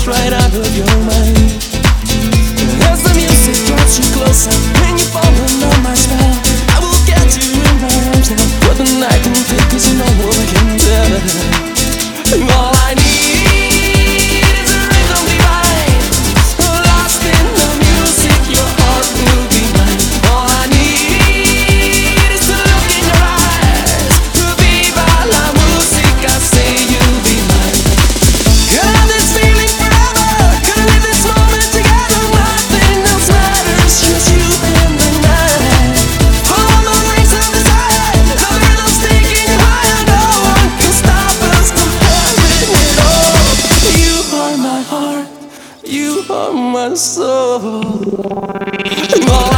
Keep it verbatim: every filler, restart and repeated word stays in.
dance right out of your mind. As the music draws you closer, when you fall under my spell, I will get you in my arms now. What the night can take is no one can tell. All I need is a rhythm divine, lost in the music, your heart will be mine. All I need is to look in your eyes, to viva la música, say you'll be mine. Gonna have this feeling forever, gonna live this moment together. Nothing else matters, just you and the night. Follow the wings of desire, the rhythm's taking you higher. No one can stop us from having it all. You are my heart, you are my soul. All